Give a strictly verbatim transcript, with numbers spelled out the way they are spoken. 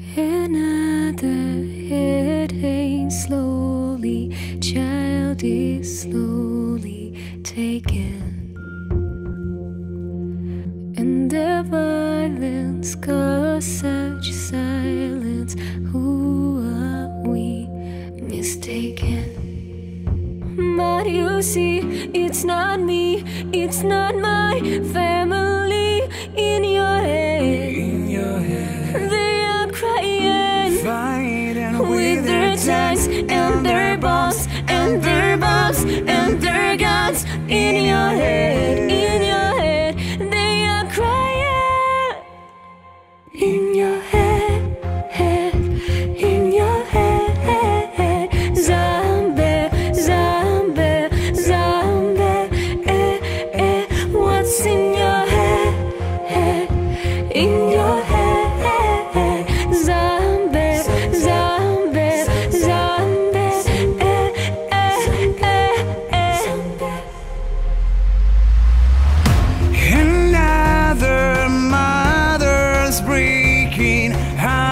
Another headache slowly, child is slowly taken. And the violence caused such silence. Who are we mistaken? But you see, it's not me, it's not my family in your head. In your head, they are crying, fighting with, with their tanks and their bombs and their bombs and their guns. In your head, in your head, they are crying. In your head, head, in your head, head. Zombie, zombie, zombie, eh, eh. What's in your head, head, in your head, head. Zombie, zombie, zombie, eh, eh, eh, eh. another mother's breaking heart.